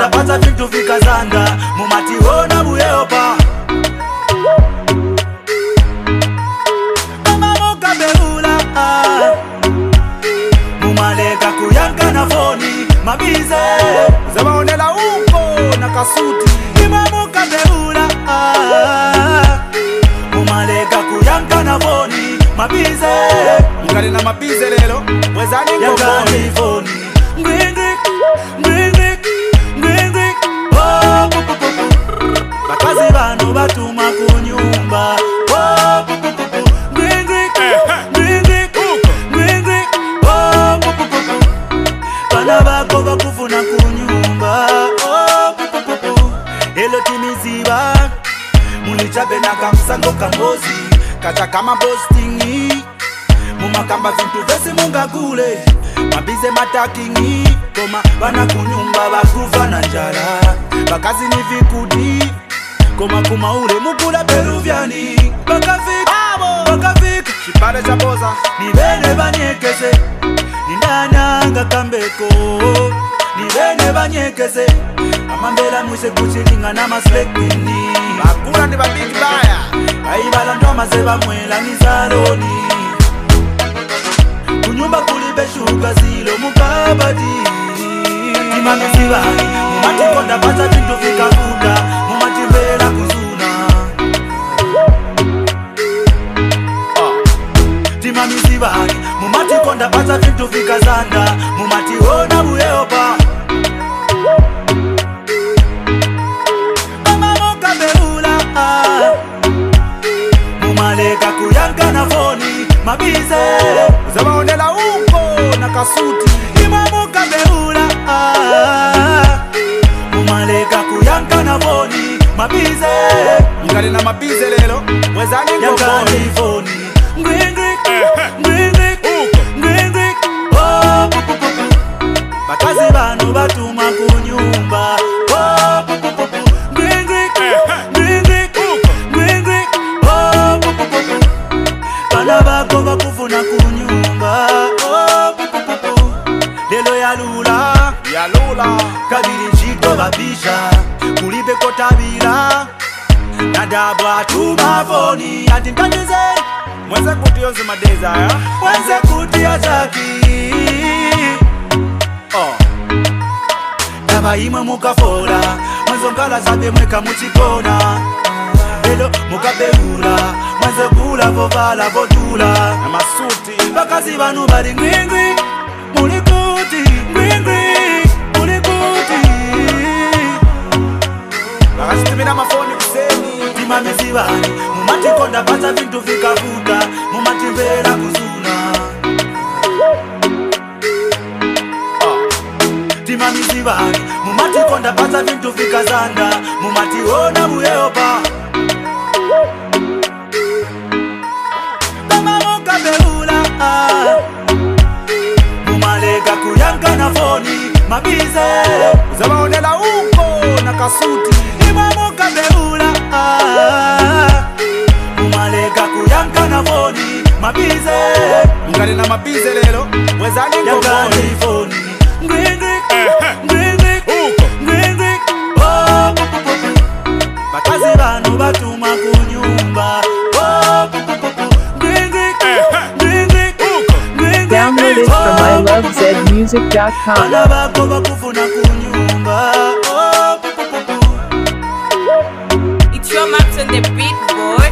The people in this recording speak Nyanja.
konda pasa vintu vikazanda mumationa buyeopa mama mukabeula mumaleka kuyanka na foni mabize zabaonela uko na kasuti ima mukabeula mumaleka kuyanka na foni mabize mkali na mabize lelo wezani ngomoni foni bakazi bano batuma kunyumba bana bako bakufuna kunyumba elo timiziba mulichabe na kamsango kambozi kacha kama postingi mumakamba vintu vesi mungagule mabize matakingi koma bana kunyumba bakufa na njala bakazi ni vikudi koma kumaule mukula peruviani bakafika chipale cha boza ni bene banyekeze nindanyanga kambeko ni bene banyekeze amambela mwise kuchilinga na maslekini bakula ni babiki baya aibala ndoma seba mwela ni saloni kunyumba kulibeshuka zilo mukabadi timamizibani mumatikonda pasa vintu vikafuta mumatimbela kuzuna timamizibani mumatikonda pasa vintu vikazanda mumationa buyeopa mama mukabeula mumaleka kuyanka na foni mabize zabaonela uko na kasuti ima mukabeula mumaleka kuyanka na foni mabize mkali na mabize lelo wezani ngomoni foni bakazi bano batuma kunyumba bana bako bakufuna kunyumba lelo yalula kabiri nchito babisha kulibe kotabila nadabwa tumafoni ati mkandize mwenze kuti yonzi madeza ya mwenze kuti ya zaki daba imwe mukafola mwenzo ngala zabe mweka muchikona lelo mukabeula mwenze kula vovala vodula na masuti bakazi banu bali ngwingwi mulikuti ngwingwi mulikuti bakasitimina mafoni kuseni timamizibani mumatikonda pasa vintu vikavuta mumatimbela kuzuna timamizibani mumatikonda pasa vintu vikazanda mumationa buyeopa mama mukabeula mumaleka kuyanka na foni mabize zabaonela uko na kasuti ima mukabeula mumaleka kuyanka na foni mabize mkali na mabize lelo wezani ngomoni foni bakazi bano batuma kunyumba Download it from ilovezmusic.com. bana bako bakufuna kunyumba It's your Max on the beat, boy.